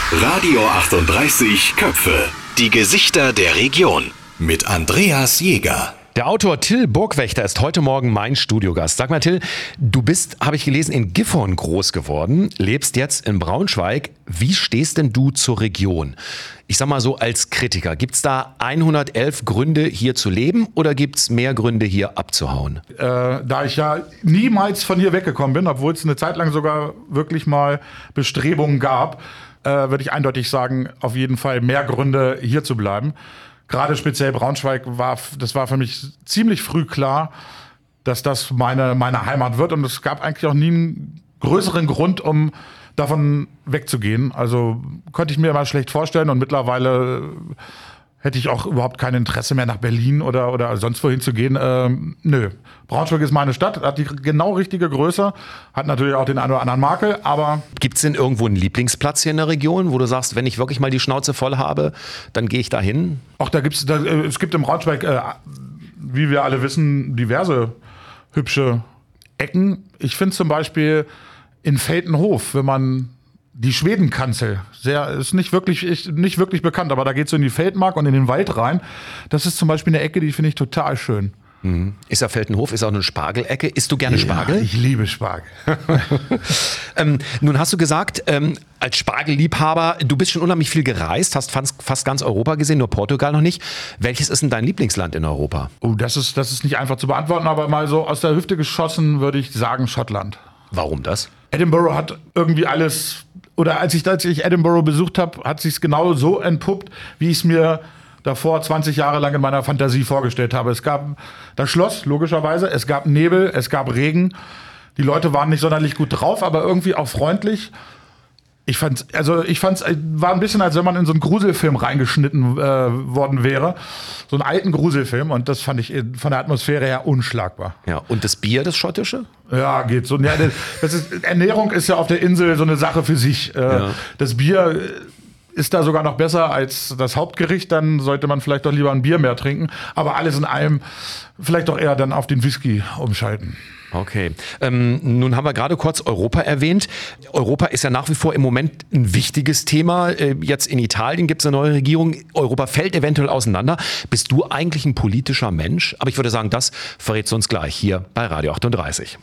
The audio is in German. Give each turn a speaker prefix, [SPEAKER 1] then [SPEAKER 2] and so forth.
[SPEAKER 1] Radio 38 Köpfe. Die Gesichter der Region. Mit Andreas Jäger.
[SPEAKER 2] Der Autor Till Burgwächter ist heute Morgen mein Studiogast. Sag mal, Till, du bist, habe ich gelesen, in Gifhorn groß geworden, lebst jetzt in Braunschweig. Wie stehst denn du zur Region? Ich sag mal so als Kritiker, gibt's da 111 Gründe, hier zu leben oder gibt's mehr Gründe, hier abzuhauen?
[SPEAKER 3] Da ich ja niemals von hier weggekommen bin, obwohl es eine Zeit lang sogar wirklich mal Bestrebungen gab, würde ich eindeutig sagen, auf jeden Fall mehr Gründe, hier zu bleiben. Gerade speziell Braunschweig war für mich ziemlich früh klar, dass das meine Heimat wird. Und es gab eigentlich auch nie einen größeren Grund, um davon wegzugehen. Also konnte ich mir immer schlecht vorstellen. Und mittlerweile hätte ich auch überhaupt kein Interesse mehr, nach Berlin oder sonst wohin zu gehen. Nö. Braunschweig ist meine Stadt, hat die genau richtige Größe, hat natürlich auch den einen oder anderen Makel, aber...
[SPEAKER 2] Gibt's denn irgendwo einen Lieblingsplatz hier in der Region, wo du sagst, wenn ich wirklich mal die Schnauze voll habe, dann gehe ich da hin?
[SPEAKER 3] Ach, es gibt im Braunschweig, wie wir alle wissen, diverse hübsche Ecken. Ich finde zum Beispiel in Veltenhof, wenn man die Schwedenkanzel, ist nicht wirklich bekannt, aber da geht es so in die Feldmark und in den Wald rein. Das ist zum Beispiel eine Ecke, die finde ich total schön.
[SPEAKER 2] Ist ja Veltenhof, ist auch eine Spargelecke. Isst du gerne Spargel?
[SPEAKER 3] Ja, ich liebe Spargel.
[SPEAKER 2] Nun hast du gesagt, als Spargelliebhaber, du bist schon unheimlich viel gereist, hast fast ganz Europa gesehen, nur Portugal noch nicht. Welches ist denn dein Lieblingsland in Europa?
[SPEAKER 3] Oh, das ist nicht einfach zu beantworten, aber mal so aus der Hüfte geschossen würde ich sagen Schottland.
[SPEAKER 2] Warum das?
[SPEAKER 3] Edinburgh hat irgendwie alles, oder als ich Edinburgh besucht habe, hat sich's genau so entpuppt, wie ich es mir davor 20 Jahre lang in meiner Fantasie vorgestellt habe. Es gab das Schloss, logischerweise, es gab Nebel, es gab Regen. Die Leute waren nicht sonderlich gut drauf, aber irgendwie auch freundlich. Ich fand's, war ein bisschen, als wenn man in so einen Gruselfilm reingeschnitten worden wäre. So einen alten Gruselfilm, und das fand ich von der Atmosphäre her unschlagbar.
[SPEAKER 2] Ja, und das Bier, das schottische?
[SPEAKER 3] Ja, geht so. Ja, Ernährung ist ja auf der Insel so eine Sache für sich. Ja. Das Bier ist da sogar noch besser als das Hauptgericht, dann sollte man vielleicht doch lieber ein Bier mehr trinken. Aber alles in allem vielleicht doch eher dann auf den Whisky umschalten.
[SPEAKER 2] Okay. Nun haben wir gerade kurz Europa erwähnt. Europa ist ja nach wie vor im Moment ein wichtiges Thema. Jetzt in Italien gibt es eine neue Regierung. Europa fällt eventuell auseinander. Bist du eigentlich ein politischer Mensch? Aber ich würde sagen, das verrätst du uns gleich hier bei Radio 38.